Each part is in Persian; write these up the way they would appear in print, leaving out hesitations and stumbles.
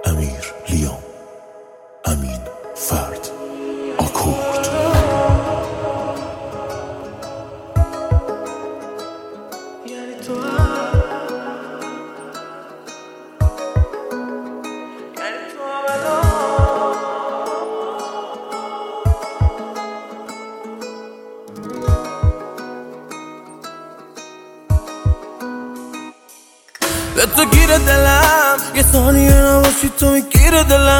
امیر لیام، امین فرد، آکورد. به تو گیر دلم، یه ثانیه نباشی تو میگیر دلم.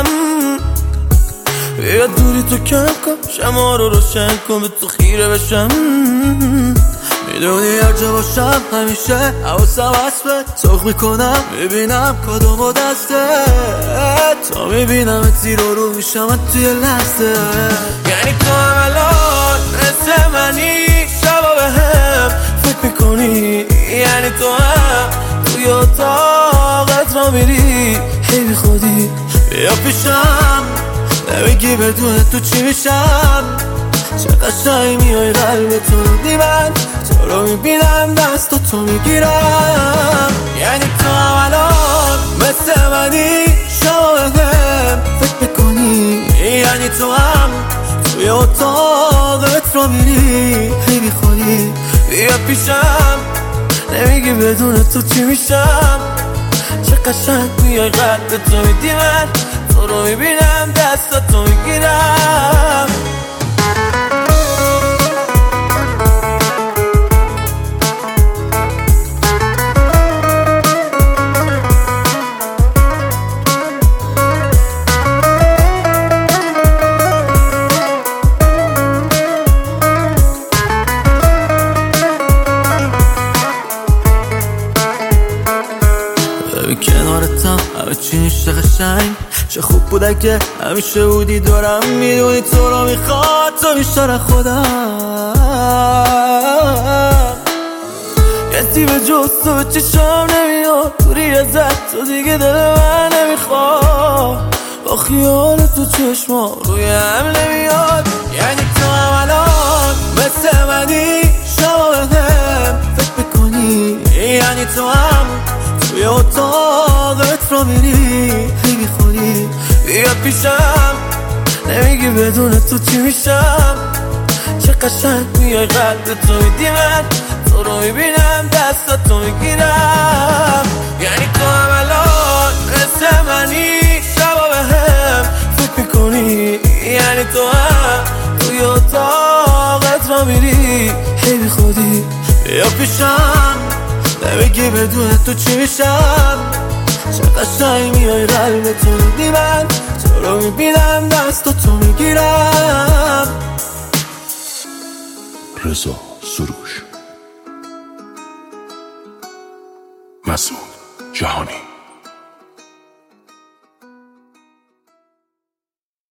بیا دوری تو کم کن، شما رو روشن کن، به تو خیره بشم. میدونی هر جا باشم همیشه حواسم هست به سرخ میکنم، میبینم کدوم و دسته تا میبینم زیر رو میشم توی لحظه. یعنی تو هم الان مثل منی، شبا به هم فکر میکنی. یعنی تو هم توی اتاقت را میری، هی بی خودی بیا پیشم، نمیگی بدون تو چی میشم. چه قشنگ میای قلب تو رو من، تو رو میبینم دست تو میگیرم. یعنی تو هم الان مثل منی، شما به هم فکر میکنی. یعنی تو هم توی اتاقت را میری، هی بی خودی بیا پیشم، نمیگی بدون تو چی میشم. چه قشنگ میای قلب تو میدی من، تو رو میبینم دست تو میگیرم. کنارتم همه چی میشه قشنگ، چه خوب بود اگه همیشه بودی دورم. میدونی تو رو میخواد، تو بیشتر خودم. کسی به جز تو به چشم نمیاد، دوری ازت تو دیگه دل من نمیخواد. با خیال تو چشما روی هم نمیاد. یعنی تو هم الان مثل منی، شما به هم فکر میکنی. یعنی تو هم توی اتاقت را میری، هی بی خودی بیا پیشم، نمیگی بدون تو چی میشم. چه قشنگ میای قلب تو میدی من، تو رو میبینم دست تو میگیرم. یعنی تو هم الان مثل منی، شبا به هم فکر میکنی. یعنی تو هم توی اتاقت را میری، هی بی خودی بیا پیشم، نمیگی بدون تو چی میشم. چه قشنگ میای قلب تو میدی من، تو رو میبینم دست تو میگیرم. رضا سروش، مسعود جهانی.